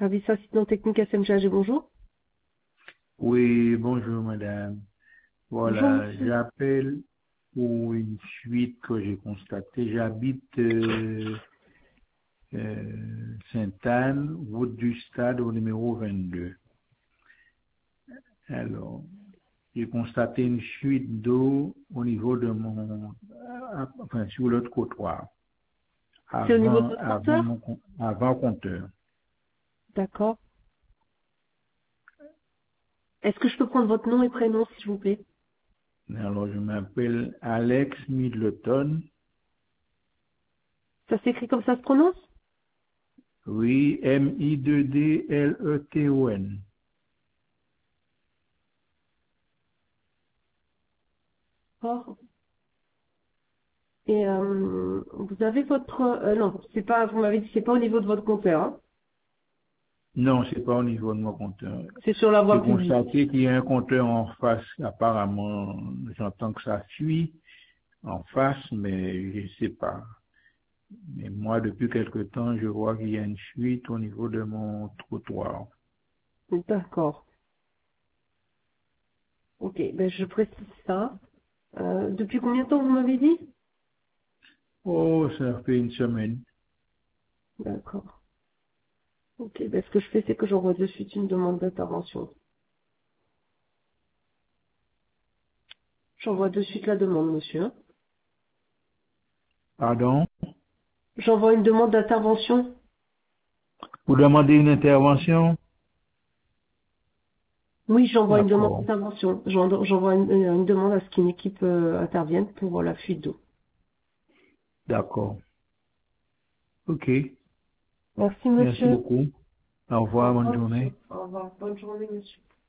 Service assistant technique SMGAG, bonjour. Oui, bonjour madame. Bonjour Voilà, monsieur. j'appelle pour une fuite que j'ai constatée. J'habite Sainte-Anne, route du Stade au numéro 22. Alors, j'ai constaté une fuite d'eau au niveau de enfin sur l'autre trottoir, C'est au niveau de votre compteur? avant compteur. D'accord. Est-ce que je peux prendre votre nom et prénom, s'il vous plaît? Alors, je m'appelle Alex Middleton. Ça s'écrit comme ça se prononce? Oui, Midleton. D'accord. Et vous avez votre... non, c'est pas, vous m'avez dit, c'est pas au niveau de votre compteur, hein. Non, c'est pas au niveau de mon compteur. C'est sur la J'ai voie publique. constaté qu'il y a un compteur en face. Apparemment, j'entends que ça fuit en face, mais je sais pas. Mais moi, depuis quelque temps, je vois qu'il y a une fuite au niveau de mon trottoir. D'accord. Ok, ben je précise ça. Depuis combien de temps vous m'avez dit? Oh, ça fait une semaine. D'accord. Ok, ben ce que je fais, c'est que j'envoie de suite une demande d'intervention. J'envoie de suite la demande, monsieur. Pardon? J'envoie une demande d'intervention. Vous demandez une intervention? Oui, j'envoie une demande D'accord, d'intervention. J'envoie une demande à ce qu'une équipe intervienne pour la fuite d'eau. d'accord. Ok. Merci, Merci monsieur. beaucoup. Au Au revoir, bonne revoir, journée. monsieur. Au revoir. Bonne journée, monsieur.